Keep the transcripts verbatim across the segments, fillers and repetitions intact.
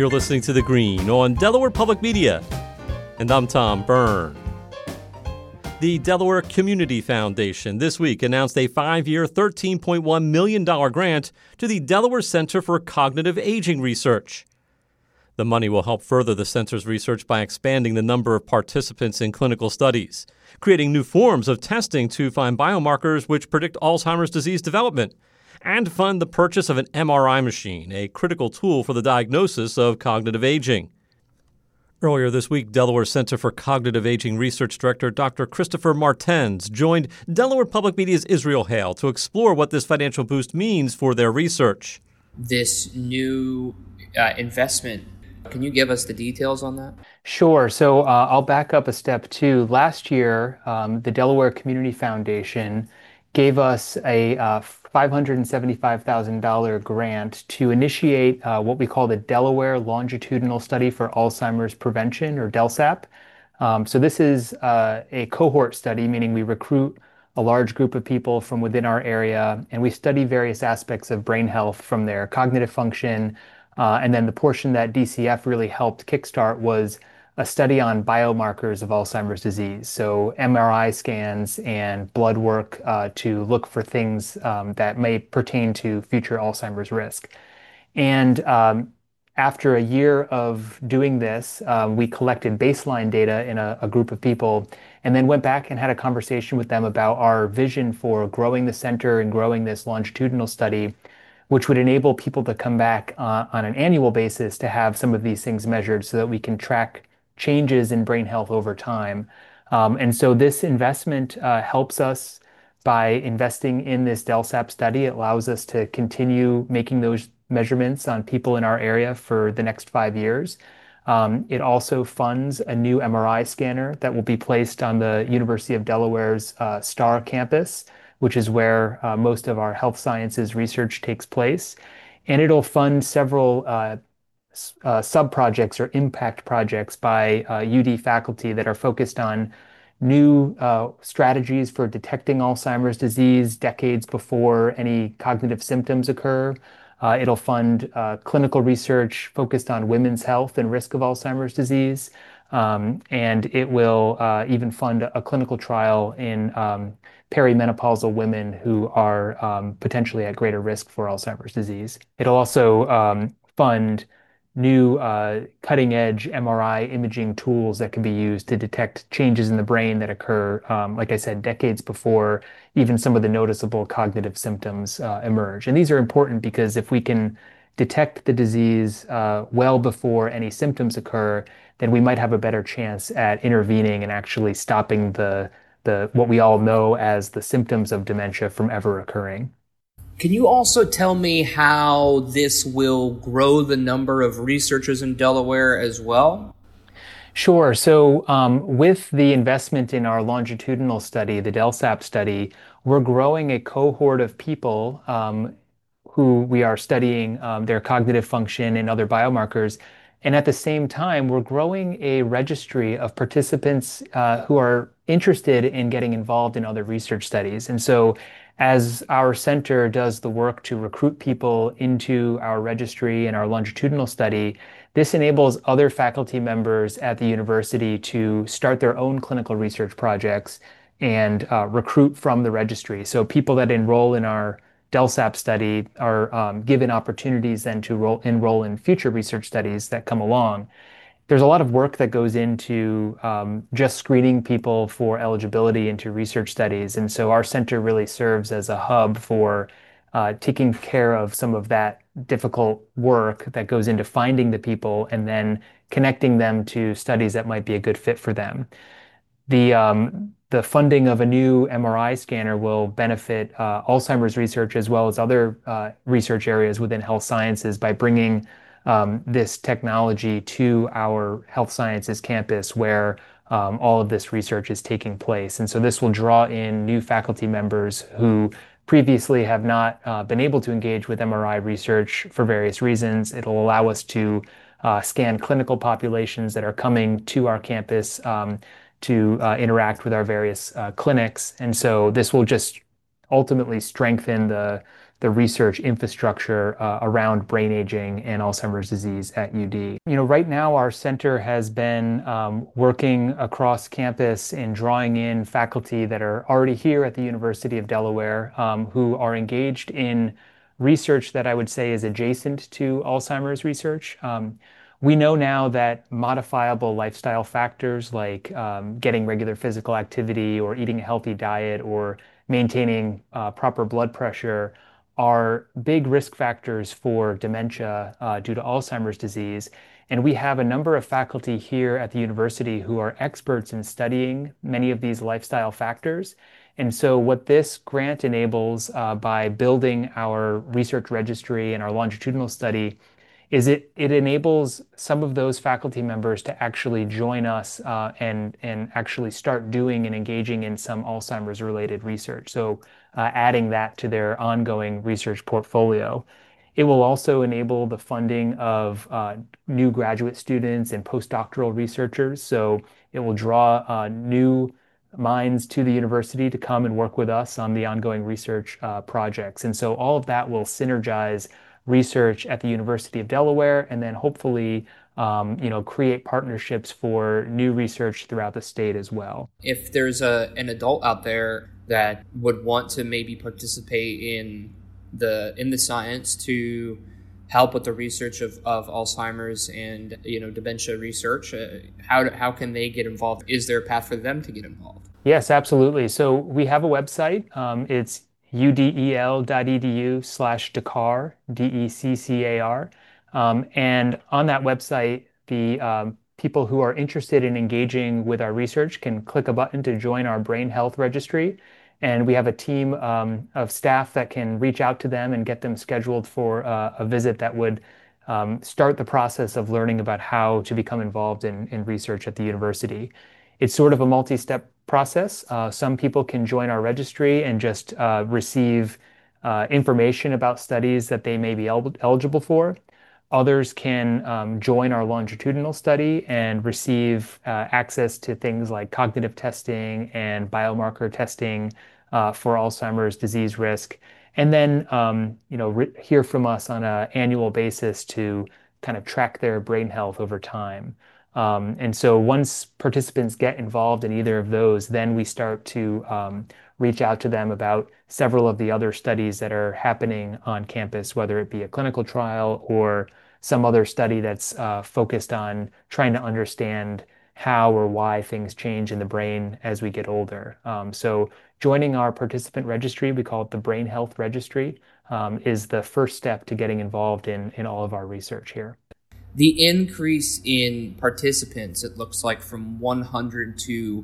You're listening to The Green on Delaware Public Media, and I'm Tom Byrne. The Delaware Community Foundation this week announced a five-year, thirteen point one million dollars grant to the Delaware Center for Cognitive Aging Research. The money will help further the center's research by expanding the number of participants in clinical studies, creating new forms of testing to find biomarkers which predict Alzheimer's disease development, and fund the purchase of an M R I machine, a critical tool for the diagnosis of cognitive aging. Earlier this week, Delaware Center for Cognitive Aging Research Director Doctor Christopher Martens joined Delaware Public Media's Israel Hale to explore what this financial boost means for their research. This new uh, investment, can you give us the details on that? Sure. So uh, I'll back up a step too. Last year, um, the Delaware Community Foundation gave us a uh, five hundred seventy-five thousand dollars grant to initiate uh, what we call the Delaware Longitudinal Study for Alzheimer's Prevention, or DELSAP. Um, so this is uh, a cohort study, meaning we recruit a large group of people from within our area, and we study various aspects of brain health from their cognitive function. Uh, and then the portion that D C F really helped kickstart was a study on biomarkers of Alzheimer's disease, so M R I scans and blood work uh, to look for things um, that may pertain to future Alzheimer's risk. And um, after a year of doing this, um, we collected baseline data in a, a group of people and then went back and had a conversation with them about our vision for growing the center and growing this longitudinal study, which would enable people to come back uh, on an annual basis to have some of these things measured so that we can track changes in brain health over time. Um, and so this investment uh, helps us by investing in this DELSAP study. It allows us to continue making those measurements on people in our area for the next five years. Um, it also funds a new M R I scanner that will be placed on the University of Delaware's uh, STAR campus, which is where uh, most of our health sciences research takes place. And it'll fund several uh, Uh, sub-projects or impact projects by uh, U D faculty that are focused on new uh, strategies for detecting Alzheimer's disease decades before any cognitive symptoms occur. Uh, it'll fund uh, clinical research focused on women's health and risk of Alzheimer's disease. Um, and it will uh, even fund a clinical trial in um, perimenopausal women who are um, potentially at greater risk for Alzheimer's disease. It'll also um, fund new uh, cutting-edge M R I imaging tools that can be used to detect changes in the brain that occur, um, like I said, decades before even some of the noticeable cognitive symptoms uh, emerge. And these are important because if we can detect the disease uh, well before any symptoms occur, then we might have a better chance at intervening and actually stopping the, the what we all know as the symptoms of dementia from ever occurring. Can you also tell me how this will grow the number of researchers in Delaware as well? Sure. So um, with the investment in our longitudinal study, the DELSAP study, we're growing a cohort of people um, who we are studying um, their cognitive function and other biomarkers. And at the same time, we're growing a registry of participants uh, who are interested in getting involved in other research studies. And so as our center does the work to recruit people into our registry and our longitudinal study, this enables other faculty members at the university to start their own clinical research projects and uh, recruit from the registry. So people that enroll in our DELSAP study are um, given opportunities then to roll, enroll in future research studies that come along. There's a lot of work that goes into um, just screening people for eligibility into research studies. And so our center really serves as a hub for uh, taking care of some of that difficult work that goes into finding the people and then connecting them to studies that might be a good fit for them. The, um, the funding of a new M R I scanner will benefit uh, Alzheimer's research as well as other uh, research areas within health sciences by bringing Um, this technology to our health sciences campus where um, all of this research is taking place. And so this will draw in new faculty members who previously have not uh, been able to engage with M R I research for various reasons. It'll allow us to uh, scan clinical populations that are coming to our campus um, to uh, interact with our various uh, clinics. And so this will just ultimately strengthen the the research infrastructure uh, around brain aging and Alzheimer's disease at U D. You know, right now our center has been um, working across campus and drawing in faculty that are already here at the University of Delaware um, who are engaged in research that I would say is adjacent to Alzheimer's research. Um, we know now that modifiable lifestyle factors like um, getting regular physical activity or eating a healthy diet or maintaining uh, proper blood pressure are big risk factors for dementia uh, due to Alzheimer's disease. And we have a number of faculty here at the university who are experts in studying many of these lifestyle factors. And so what this grant enables uh, by building our research registry and our longitudinal study is it, it enables some of those faculty members to actually join us uh, and, and actually start doing and engaging in some Alzheimer's related research. So uh, adding that to their ongoing research portfolio. It will also enable the funding of uh, new graduate students and postdoctoral researchers. So it will draw uh, new minds to the university to come and work with us on the ongoing research uh, projects. And so all of that will synergize research at the University of Delaware and then hopefully um, you know, create partnerships for new research throughout the state as well. If there's a, an adult out there that would want to maybe participate in the in the science to help with the research of, of Alzheimer's and you know dementia research, uh, how do, how can they get involved? Is there a path for them to get involved? Yes, absolutely. So we have a website. Um, it's udel.edu slash Decar, D E C C A R. Um, and on that website, the um, people who are interested in engaging with our research can click a button to join our brain health registry. And we have a team um, of staff that can reach out to them and get them scheduled for uh, a visit that would um, start the process of learning about how to become involved in, in research at the university. It's sort of a multi-step process. Uh, some people can join our registry and just uh, receive uh, information about studies that they may be el- eligible for. Others can um, join our longitudinal study and receive uh, access to things like cognitive testing and biomarker testing uh, for Alzheimer's disease risk. And then, um, you know, re- hear from us on an annual basis to kind of track their brain health over time. Um, and so once participants get involved in either of those, then we start to um, reach out to them about several of the other studies that are happening on campus, whether it be a clinical trial or some other study that's uh, focused on trying to understand how or why things change in the brain as we get older. Um, so joining our participant registry, we call it the Brain Health Registry, um, is the first step to getting involved in, in all of our research here. The increase in participants, it looks like from one hundred to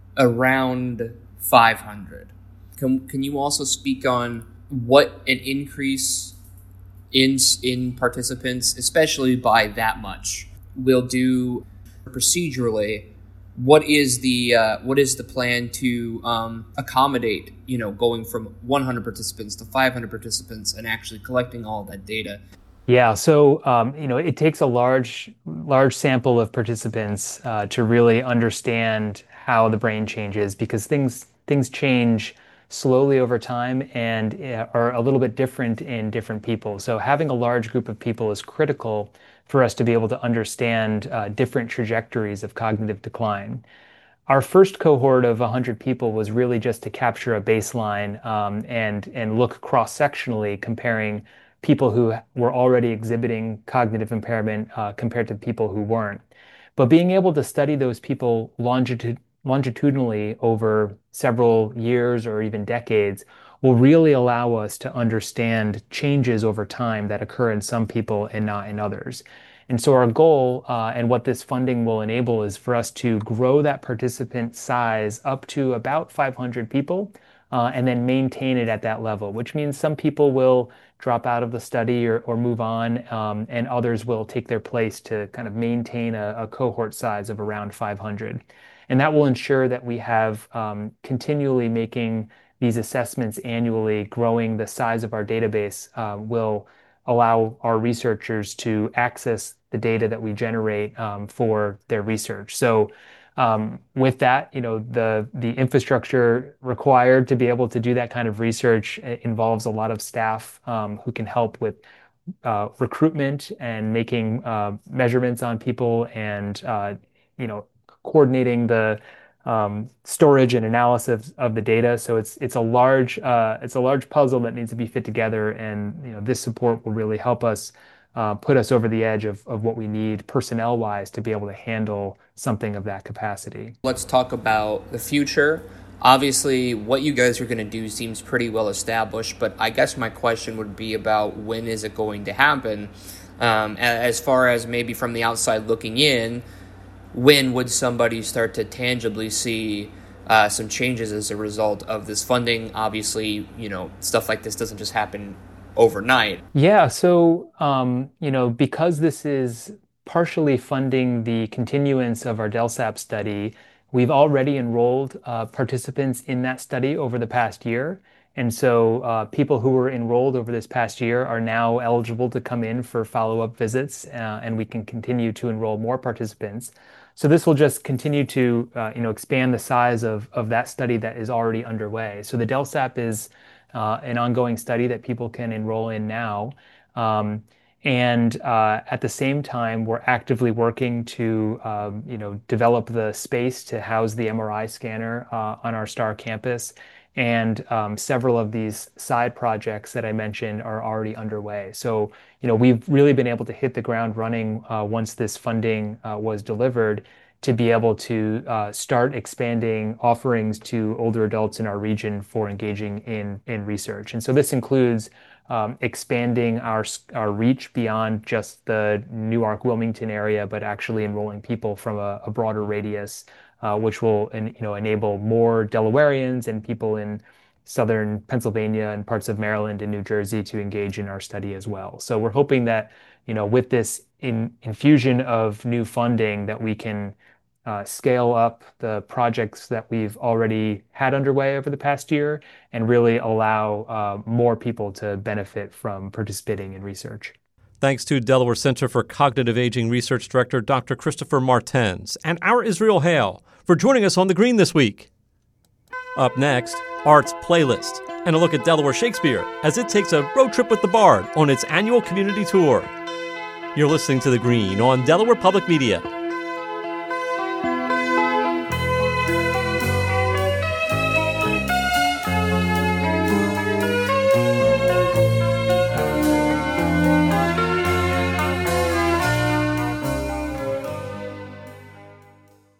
around five hundred. Can, can you also speak on what an increase in in participants, especially by that much, will do procedurally? What is the uh, what is the plan to um, accommodate, you know, going from one hundred participants to five hundred participants and actually collecting all of that data? Yeah, so um, you know, it takes a large, large sample of participants uh, to really understand how the brain changes, because things things change slowly over time and uh, are a little bit different in different people. So having a large group of people is critical for us to be able to understand uh, different trajectories of cognitive decline. Our first cohort of one hundred people was really just to capture a baseline um, and and look cross-sectionally, comparing people who were already exhibiting cognitive impairment uh, compared to people who weren't. But being able to study those people longitud- longitudinally over several years or even decades will really allow us to understand changes over time that occur in some people and not in others. And so our goal uh, and what this funding will enable is for us to grow that participant size up to about five hundred people uh, and then maintain it at that level, which means some people will drop out of the study or, or move on, um, and others will take their place to kind of maintain a, a cohort size of around five hundred. And that will ensure that we have um, continually making these assessments annually, growing the size of our database uh, will allow our researchers to access the data that we generate um, for their research. So Um, with that, you know, the the infrastructure required to be able to do that kind of research involves a lot of staff um, who can help with uh, recruitment and making uh, measurements on people and uh, you know coordinating the um, storage and analysis of the data. So it's it's a large uh, it's a large puzzle that needs to be fit together, and you know this support will really help us uh, put us over the edge of of what we need personnel wise to be able to handle something of that capacity. Let's talk about the future. Obviously, what you guys are going to do seems pretty well established, but I guess my question would be about when is it going to happen? Um, as far as maybe from the outside looking in, when would somebody start to tangibly see uh, some changes as a result of this funding? Obviously, you know, stuff like this doesn't just happen overnight. Yeah, so, um, you know, because this is partially funding the continuance of our DelSAP study, we've already enrolled uh, participants in that study over the past year. And so uh, people who were enrolled over this past year are now eligible to come in for follow-up visits, uh, and we can continue to enroll more participants. So this will just continue to uh, you know, expand the size of, of that study that is already underway. So the DelSAP is uh, an ongoing study that people can enroll in now. Um, And uh, at the same time, we're actively working to, um, you know, develop the space to house the M R I scanner uh, on our STAR campus. And um, several of these side projects that I mentioned are already underway. So, you know, we've really been able to hit the ground running uh, once this funding uh, was delivered to be able to uh, start expanding offerings to older adults in our region for engaging in, in research. And so this includes Um, expanding our our reach beyond just the Newark Wilmington area, but actually enrolling people from a, a broader radius, uh, which will en, you know enable more Delawareans and people in southern Pennsylvania and parts of Maryland and New Jersey to engage in our study as well. So we're hoping that you know with this in, infusion of new funding that we can Uh, scale up the projects that we've already had underway over the past year and really allow uh, more people to benefit from participating in research. Thanks to Delaware Center for Cognitive Aging Research Director Doctor Christopher Martens and our Israel Hale for joining us on The Green this week. Up next, Arts Playlist and a look at Delaware Shakespeare as it takes a road trip with the Bard on its annual community tour. You're listening to The Green on Delaware Public Media.